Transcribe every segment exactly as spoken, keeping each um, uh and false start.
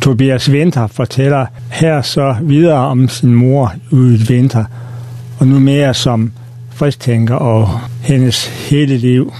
Tobias Winther fortæller her så videre om sin mor, Judith Winther, og nu mere som frisktænker og hendes hele liv.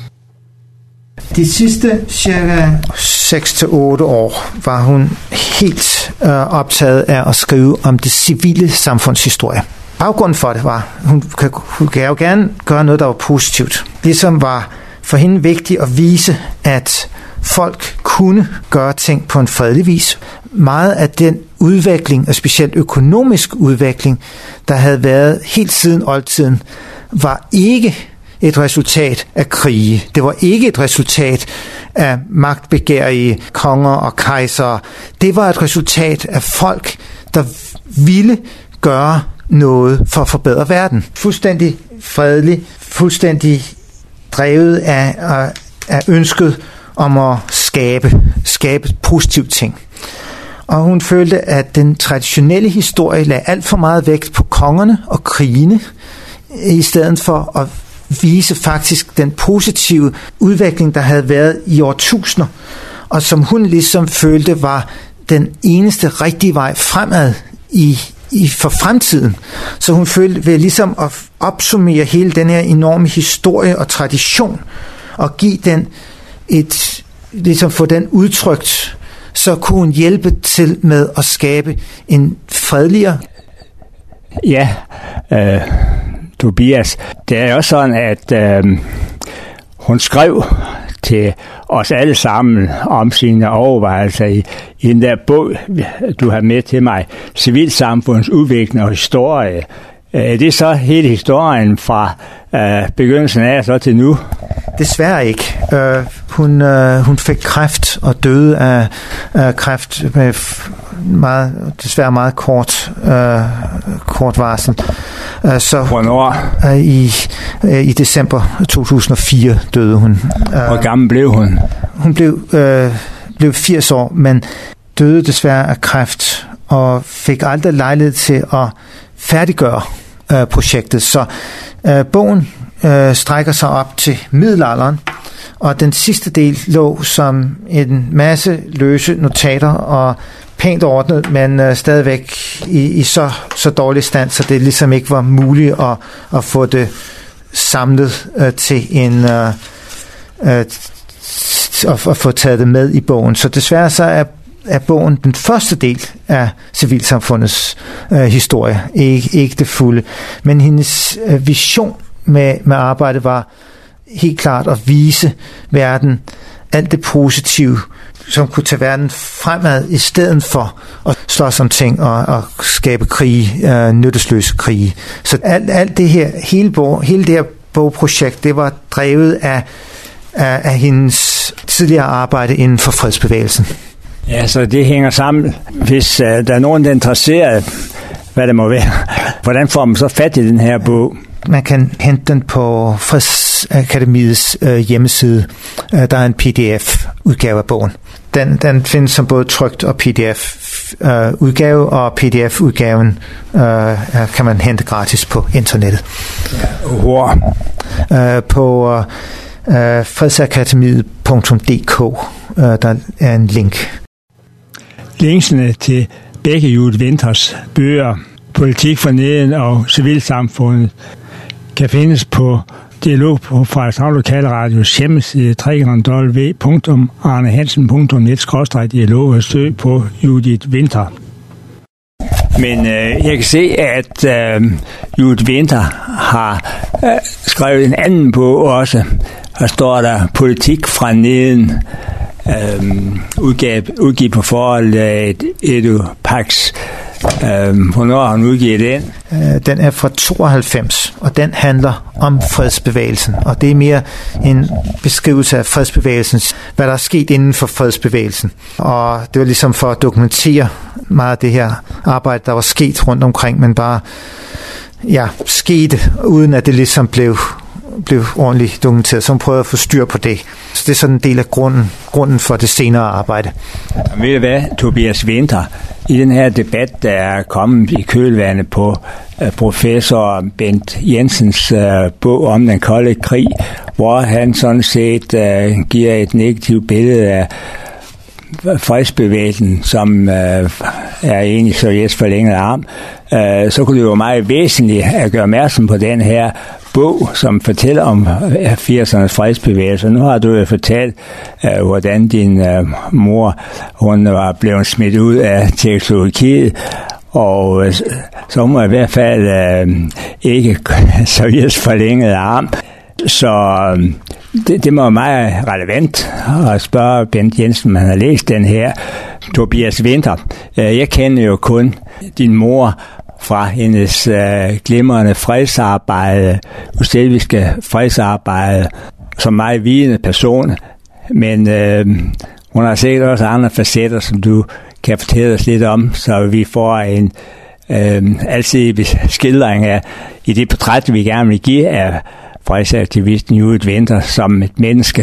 De sidste cirka seks til otte år var hun helt øh, optaget af at skrive om det civile samfundshistorie. Baggrunden for det var, hun kan, hun kan jo gerne gøre noget, der var positivt. Det, som var for hende vigtigt at vise, at folk kunne gøre ting på en fredelig vis. Meget af den udvikling, og specielt økonomisk udvikling, der havde været helt siden oldtiden, var ikke et resultat af krige. Det var ikke et resultat af magtbegærige konger og kejsere. Det var et resultat af folk, der ville gøre noget for at forbedre verden. Fuldstændig fredelig, fuldstændig drevet af, af, af ønsket om at skabe, skabe positive ting. Og hun følte, at den traditionelle historie lagde alt for meget vægt på kongerne og krigene, i stedet for at vise faktisk den positive udvikling, der havde været i årtusinder, og som hun ligesom følte var den eneste rigtige vej fremad i, i for fremtiden. Så hun følte ved ligesom at opsummere hele den her enorme historie og tradition, og give den et, ligesom få den udtrykt, så kunne hun hjælpe til med at skabe en fredeligere. Ja, øh, Tobias, det er jo sådan, at øh, hun skrev til os alle sammen om sine overvejelser i, i den der bog, du har med til mig, Civilsamfunds udvikling og historie. Er det så hele historien fra øh, begyndelsen af så til nu? Desværre ikke. Uh, hun, uh, hun fik kræft og døde af uh, kræft med meget, desværre meget kort, uh, kort varsel. Uh, så, Hvornår? Uh, i, uh, I december to tusind og fire døde hun. Uh, Hvor gammel blev hun? Hun blev, uh, blev firs år, men døde desværre af kræft og fik aldrig lejlighed til at færdiggøre uh, projektet. Så uh, bogen uh, strækker sig op til middelalderen, og den sidste del lå som en masse løse notater og pænt ordnet, men uh, stadigvæk i, i så, så dårlig stand, så det ligesom ikke var muligt at, at få det samlet uh, til en uh, uh, at, at få taget det med i bogen. Så desværre så er er bogen den første del af civilsamfundets øh, historie, ikke, ikke det fulde. Men hendes øh, vision med, med arbejdet var helt klart at vise verden alt det positive, som kunne tage verden fremad, i stedet for at slås om ting og, og skabe krige, øh, nyttesløse krige. Så alt, alt det her, hele, bog, hele det her bogprojekt, det var drevet af, af, af hendes tidligere arbejde inden for fredsbevægelsen. Ja, så det hænger sammen. Hvis uh, der er nogen, der er interesseret, hvad det må være, hvordan får man så fat i den her bog? Man kan hente den på Fredsakademiets uh, hjemmeside. Uh, der er en P D F-udgave af bogen. Den, den findes som både trykt og P D F-udgave, uh, og P D F-udgaven uh, kan man hente gratis på internettet. Ja, hvor? Uh, på uh, uh, fredsakademiet punktum d k. Uh, der er en link. Linksene til begge Judith Winthers bøger, Politik for neden og Civilsamfundet, kan findes på Dialog på Frederikshavn Lokalradios hjemmeside w w w punktum arnehansen punktum net skråstreg dialog og søg på Judith Winther. Men øh, jeg kan se, at øh, Judith Winther har øh, skrevet en anden bog også. Her står der Politik fra neden, øhm, udgivet, udgivet på forhold af EduPax. Øhm, hvornår har hun udgivet den? Den er fra tooghalvfems, og den handler om fredsbevægelsen. Og det er mere en beskrivelse af fredsbevægelsen, hvad der er sket inden for fredsbevægelsen. Og det var ligesom for at dokumentere meget af det her arbejde, der var sket rundt omkring, men bare ja, skete, uden at det ligesom blev blev ordentligt dokumenteret, så hun prøvede at få styr på det. Så det er sådan en del af grunden, grunden for det senere arbejde. Og ved du hvad, Tobias Winther, i den her debat, der er kommet i kølvandet på uh, professor Bent Jensens uh, bog om den kolde krig, hvor han sådan set uh, giver et negativt billede af fredsbevægelsen, som øh, er egentlig Sovjets forlængede arm, øh, så kunne det jo være meget væsentligt at gøre opmærksom på den her bog, som fortæller om firsernes fredsbevægelse. Nu har du jo fortalt, øh, hvordan din øh, mor, hun var blevet smidt ud af Tjekkoslovakiet, og øh, så må i hvert fald øh, ikke Sovjets forlængede arm. Så øh, det, det må være meget relevant at spørge Bent Jensen, om han har læst den her Tobias Winther. Jeg kender jo kun din mor fra hendes øh, glimrende fredsarbejde, ustaviske fredsarbejde, som meget vidende person, men øh, hun har sikkert også andre facetter, som du kan fortælle os lidt om, så vi får en øh, altid skildring af i det portræt, vi gerne vil give af fredsaktivisten Judith Winther som et menneske.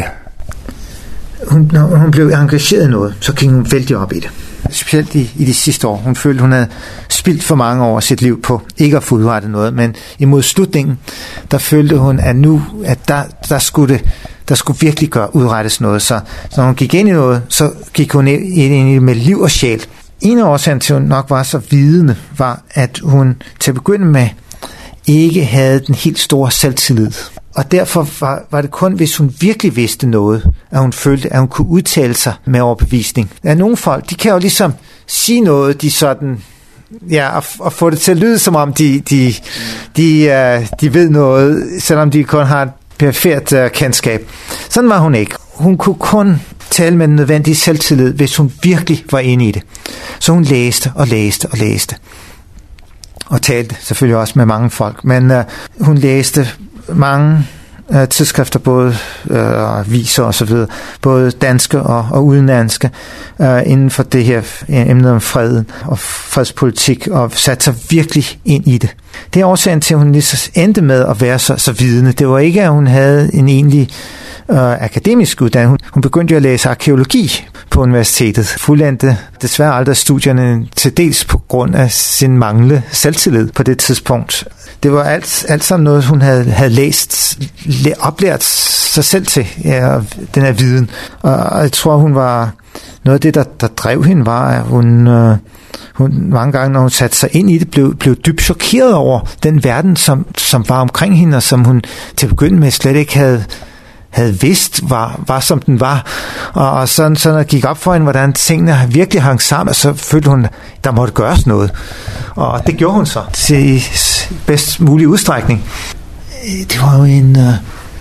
Hun, når hun blev engageret i noget, så gik hun vældig op i det. Specielt i, i de sidste år. Hun følte, hun havde spildt for mange år af sit liv på ikke at få udrettet noget, men imod slutningen, der følte hun, at nu, at der, der, skulle, det, der skulle virkelig gøre udrettes noget. Så, så når hun gik ind i noget, så gik hun ind i det med liv og sjæl. En af årsagen til, at hun nok var så vidende, var, at hun til at begynde med ikke havde den helt store selvtillid. Og derfor var, var det kun, hvis hun virkelig vidste noget, at hun følte, at hun kunne udtale sig med overbevisning. Der er nogle folk, de kan jo ligesom sige noget, de sådan, ja, og, og få det til at lyde, som om de, de, de, uh, de ved noget, selvom de kun har et perfekt uh, kendskab. Sådan var hun ikke. Hun kunne kun tale med den nødvendige selvtillid, hvis hun virkelig var inde i det. Så hun læste og læste og læste. Og talte selvfølgelig også med mange folk. Men uh, hun læste mange uh, tidsskrifter, både uh, aviser og så videre, både danske og, og udenlandske, uh, inden for det her emne om freden og fredspolitik, og satte sig virkelig ind i det. Det er årsagen til, at hun lige endte med at være så, så vidende. Det var ikke, at hun havde en egentlig uh, akademisk uddannelse. Hun, hun begyndte jo at læse arkæologi på universitetet. Fuldendte desværre aldrig studierne, til dels på grund af sin manglende selvtillid på det tidspunkt. Det var alt, alt sammen noget, hun havde, havde læst, læ, oplært sig selv til, ja, den her viden. Og jeg tror, hun var noget af det, der, der drev hende, var, at hun, øh, hun mange gange, når hun satte sig ind i det, blev, blev dybt chokeret over den verden, som, som var omkring hende, og som hun til at begynde med slet ikke havde havde vidst, var, var som den var. Og, og sådan, så når det gik op for hende, hvordan tingene virkelig hang sammen, så følte hun, der måtte gøres noget. Og det gjorde hun så til bedst mulig udstrækning. Det var jo en uh,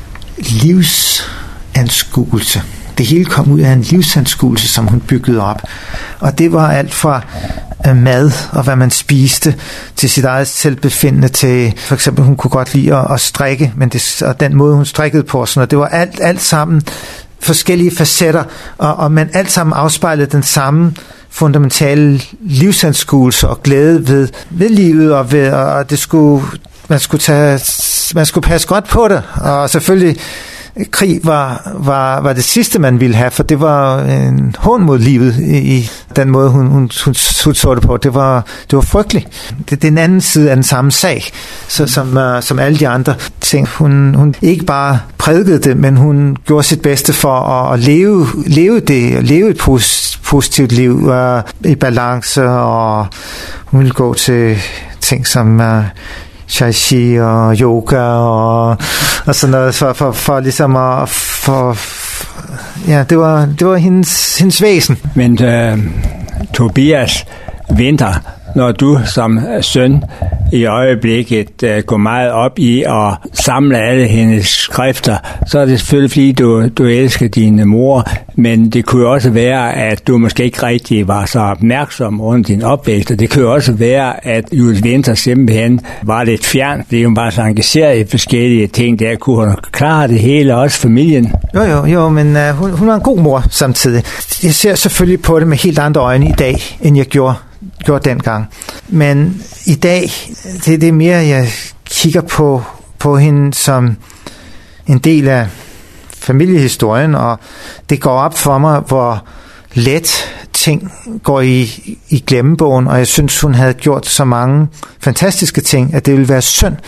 livsanskuelse. Det hele kom ud af en livsanskuelse, som hun byggede op. Og det var alt fra uh, mad og hvad man spiste, til sit eget selvbefindende, til for eksempel, hun kunne godt lide at, at strikke, men det, og den måde, hun strikkede på, sådan, og det var alt, alt sammen forskellige facetter, og, og man alt sammen afspejlede den samme fundamentale livsanskuelse og glæde ved, ved livet, og, ved, og det skulle, man, skulle tage, man skulle passe godt på det, og selvfølgelig krig var, var, var det sidste, man ville have, for det var en hån mod livet i, i den måde, hun, hun, hun, hun så det på. Det var, det var frygteligt. Det, det er en anden side af den samme sag, så, som, uh, som alle de andre ting. Hun, hun ikke bare prædikede det, men hun gjorde sit bedste for at, at leve, leve det, leve et pos, positivt liv uh, i balance, og hun ville gå til ting som Uh, tai chi og yoga og, og sådan noget for, for, for ligesom at for, ja, det var, det var hendes, hendes væsen. Men uh, Tobias Winther, når du som søn i øjeblikket uh, går meget op i at samle alle hendes skrifter, så er det selvfølgelig fordi, du, du elsker din mor, men det kunne jo også være, at du måske ikke rigtig var så opmærksom under din opvækst, og det kunne jo også være, at Judith Winther simpelthen var lidt fjern, fordi hun var så engageret i forskellige ting, der kunne hun klare det hele, også familien. Jo, jo, jo, men uh, hun, hun var en god mor samtidig. Jeg ser selvfølgelig på det med helt andre øjne i dag, end jeg gjorde gjort dengang. Men i dag, det er det mere, jeg kigger på, på hende som en del af familiehistorien, og det går op for mig, hvor let ting går i, i glemmebogen, og jeg synes, hun havde gjort så mange fantastiske ting, at det ville være synd,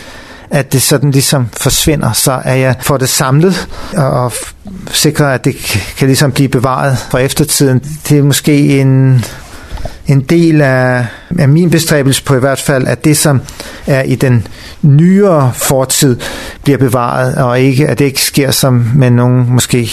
at det sådan ligesom forsvinder, så er jeg for det samlet og, og sikrer, at det kan ligesom blive bevaret for eftertiden. Det er måske en, en del af, af min bestræbelse på i hvert fald, at det, som er i den nyere fortid, bliver bevaret, og ikke, at det ikke sker som med nogen måske,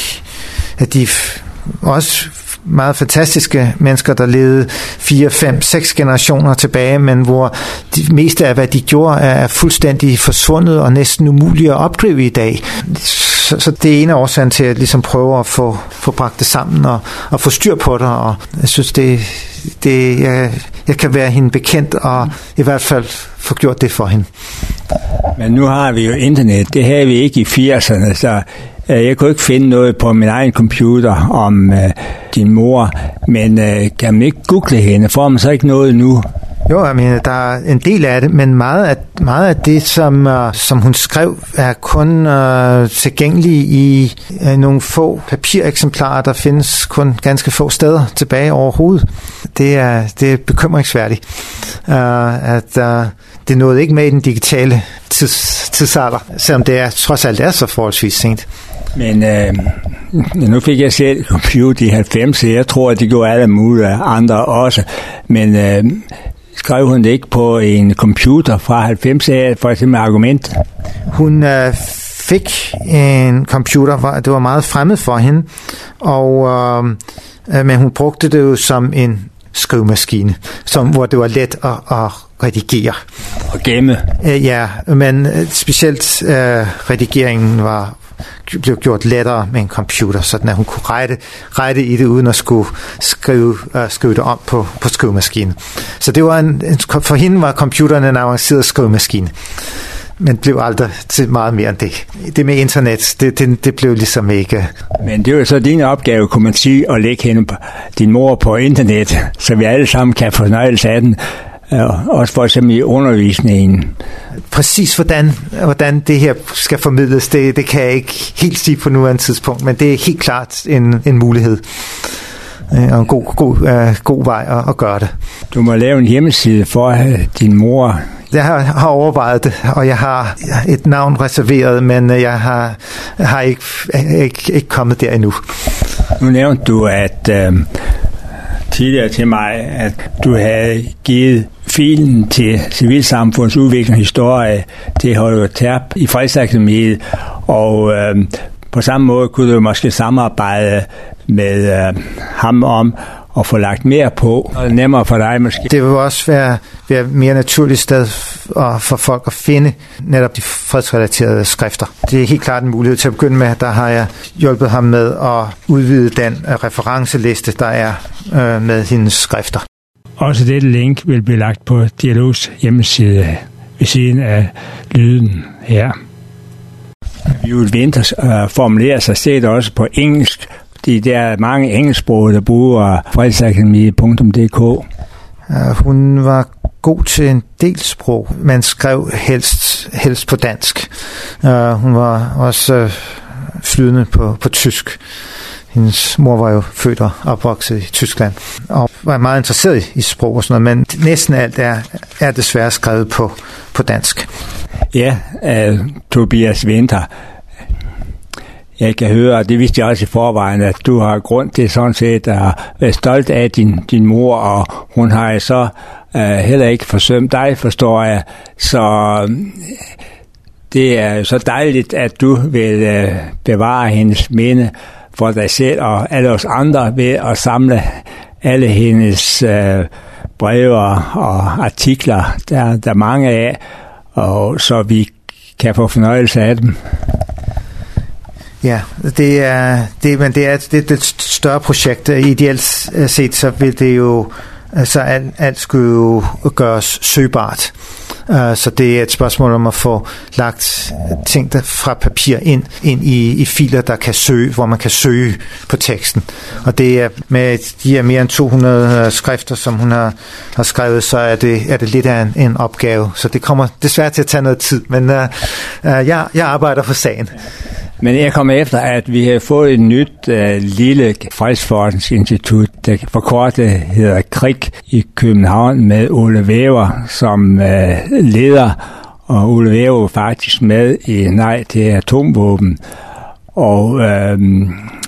at de også meget fantastiske mennesker, der levede fire, fem, seks generationer tilbage, men hvor det meste af, hvad de gjorde, er fuldstændig forsvundet og næsten umuligt at opdrive i dag. Så, så det er en af årsagen til at ligesom prøve at få, få bragt det sammen og, og få styr på det, og jeg synes, det, det jeg, jeg kan være hende bekendt og i hvert fald få gjort det for hende. Men nu har vi jo internet. Det havde vi ikke i firserne, så jeg kunne ikke finde noget på min egen computer om uh, din mor, men uh, kan man ikke google hende? Får man så ikke noget nu? Jo, jeg mener, der er en del af det, men meget af, meget af det, som, uh, som hun skrev, er kun uh, tilgængelige i uh, nogle få papireksemplarer, der findes kun ganske få steder tilbage overhovedet. Det er, det er bekymringsværdigt, uh, at uh, det nåede ikke med i den digitale tids, tidsalder, selvom det er, trods alt er så forholdsvis sent. Men øh, nu fik jeg selv computer i halvfems, jeg tror, at de gjorde alle mulige andre også. Men øh, skrev hun det ikke på en computer fra halvfems, for eksempel Argument? Hun øh, fik en computer, det var meget fremmed for hende, og, øh, men hun brugte det jo som en skrivemaskine, som, hvor det var let at, at redigere. Og gemme. Øh, ja, men specielt øh, redigeringen var blev gjort lettere med en computer, sådan at hun kunne rette, rette i det, uden at skulle skrive, uh, skrive det om på, på skrivemaskinen. Så det var en, en, for hende var computeren en avanceret skrivemaskine, men blev aldrig til meget mere end det. Det med internet, det, det, det blev ligesom ikke... Men det var så din opgave, kunne man sige, at lægge hende på, din mor på internet, så vi alle sammen kan få fornøjelse af den, også for eksempel i undervisningen. Præcis hvordan, hvordan det her skal formidles, det, det kan jeg ikke helt sige på nuværende tidspunkt, men det er helt klart en, en mulighed og en god, god, uh, god vej at, at gøre det. Du må lave en hjemmeside for din mor. Jeg har, har overvejet det, og jeg har et navn reserveret, men jeg har, har ikke, ikke, ikke kommet der endnu. Nu nævnte du, at øh, tidligere til mig, at du havde givet filen til Civilsamfunds Udvikling Historie til Holger Terp i Fredsakademiet, og øh, på samme måde kunne du måske samarbejde med øh, ham om at få lagt mere på, og nemmere for dig måske. Det vil også være, være et mere naturligt sted for folk at finde netop de fredsrelaterede skrifter. Det er helt klart en mulighed til at begynde med. Der har jeg hjulpet ham med at udvide den referenceliste, der er øh, med hendes skrifter. Også dette link vil blive lagt på Dialogs hjemmeside ved siden af lyden her. Judith Winther øh, formulerer sig set også på engelsk. De der er mange engelsksprogede, der bruger fredsakademi punktum d k. Uh, hun var god til en del sprog, men skrev helst, helst på dansk. Uh, hun var også uh, flydende på, på tysk. Hendes mor var jo født og opvokset i Tyskland, og var meget interesseret i sprog og sådan noget, men næsten alt er, er desværre skrevet på, på dansk. Ja, uh, Tobias Winther. Jeg kan høre, og det vidste jeg også i forvejen, at du har grund til sådan set at være stolt af din, din mor, og hun har så uh, heller ikke forsømt dig, forstår jeg. Så uh, det er så dejligt, at du vil uh, bevare hendes minde for dig selv og alle os andre ved at samle alle hendes uh, breve og artikler, der, der er mange af, og så vi kan få fornøjelse af dem. Ja, det er det, men det er det, det er et større projekt. Ideelt set så vil det jo altså alt, alt skulle jo gøres søgbart. Uh, så det er et spørgsmål om at få lagt ting der fra papir ind ind i, i filer, der kan søge, hvor man kan søge på teksten. Og det er med de her mere end to hundrede skrifter, som hun har, har skrevet, så er det er det lidt af en, en opgave. Så det kommer desværre til at tage noget tid, men uh, uh, jeg jeg arbejder for sagen. Men jeg kommer efter, at vi har fået et nyt uh, lille fredsforskningsinstitut, der forkortet hedder K R I K i København, med Ole Væver som uh, leder. og Ole Væver var faktisk med i Nej til atomvåben, og øhm,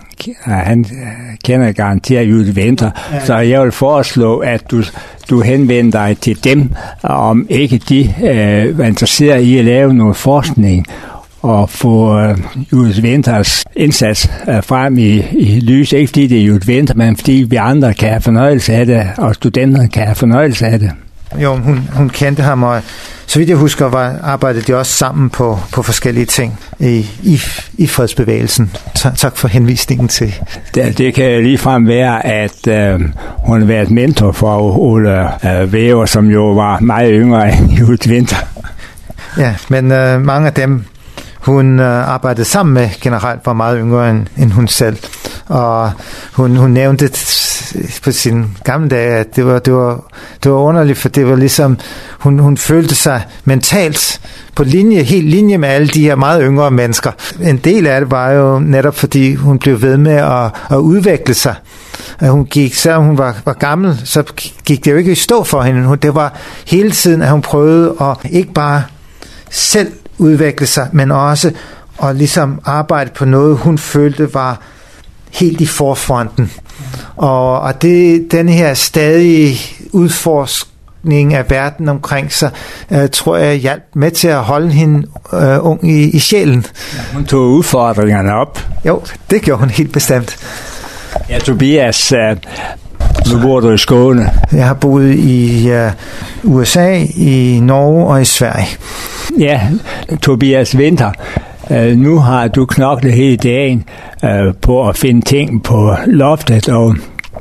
han kender garanteret Judith Winter, ja. Så jeg vil foreslå, at du, du henvender dig til dem, om ikke de øh, er interesseret i at lave noget forskning, og få øh, Judith Winters indsats øh, frem i, i lys. Ikke fordi det er Judith Winter, men fordi vi andre kan have fornøjelse af det, og studenterne kan have fornøjelse af det. Jo, hun, hun kendte ham, og så vidt jeg husker, var, arbejdede de også sammen på, på forskellige ting i, i, i fredsbevægelsen. Tak, tak for henvisningen til. Det, det kan ligefrem være, at øh, hun har været mentor for Ole øh, Væver, som jo var meget yngre end Judith Winter. Ja, men øh, mange af dem, hun øh, arbejdede sammen med generelt, var meget yngre end, end hun selv. Og hun, hun nævnte på sin gamle dage, at det var, det var, det var underligt, for det var ligesom, hun, hun følte sig mentalt på linje, helt linje med alle de her meget yngre mennesker. En del af det var jo netop, fordi hun blev ved med at, at udvikle sig. Hun gik, selvom hun var, var gammel, så gik det jo ikke i stå for hende. Det var hele tiden, at hun prøvede at ikke bare selv udvikle sig, men også at ligesom arbejde på noget, hun følte var helt i forfronten. Og, og det, den her stadige udforskning af verden omkring sig, øh, tror jeg hjalp med til at holde hende øh, ung i, i sjælen. Ja, hun tog udfordringerne op. Jo, det gjorde hun helt bestemt. Ja, Tobias, øh, nu bor du i Skåne. Jeg har boet i øh, U S A, i Norge og i Sverige. Ja, Tobias Winter, øh, nu har du knoklet hele dagen øh, på at finde ting på loftet, og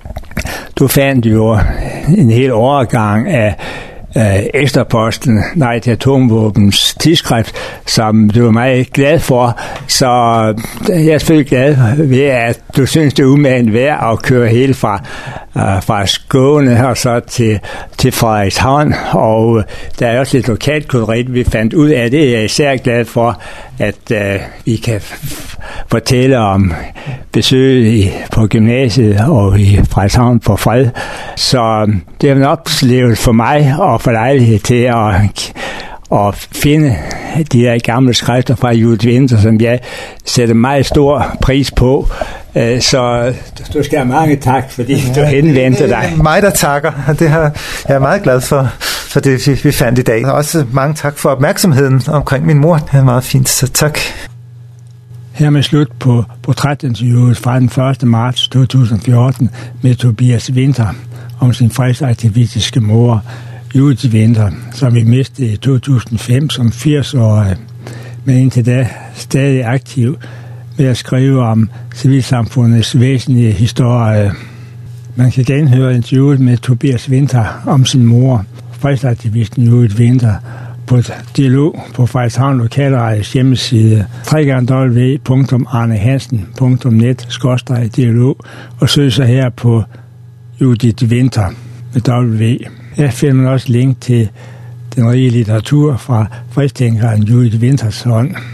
du fandt jo en hel overgang af øh, Ekstraposten, Nej til atomvåbens tidsskrift, som du er meget glad for. Så jeg er selvfølgelig glad ved, at du synes, det er umægtigt værd at køre helt fra, øh, fra Skåne og så til, til Frederikshavn. Og der er også lidt lokalt koderiet, vi fandt ud af det. Jeg er især glad for, at øh, vi kan f- fortælle om besøg i, på gymnasiet og i Frederikshavn for fred. Så det er en oplevelse for mig og for lejlighed til at, at finde de der gamle skrifter fra Judith Winter, som jeg sætter meget stor pris på. Så du skal have mange tak, fordi ja, du henvendte dig. Det er mig, der takker. Det har, jeg er meget glad for, for det, vi, vi fandt i dag. Også mange tak for opmærksomheden omkring min mor. Det er meget fint, så tak. Hermed slut på portrætinterviewet fra den første marts to tusind og fjorten med Tobias Winter om sin fredsaktivistiske mor, Judith Winter, som vi mistede i to tusind og fem som firs-årig, men indtil da stadig aktiv ved at skrive om civilsamfundets væsentlige historie. Man kan genhøre interviewet med Tobias Winter om sin mor, fredsaktivisten Judith Winter, på dialog på Frederikshavn Lokalradios hjemmeside w w w punktum arnehansen punktum net skråstreg dialog og søg sig her på Judith Winter med W. Her finder man også link til den rige litteratur fra fredstænkeren Judith Winters hånd.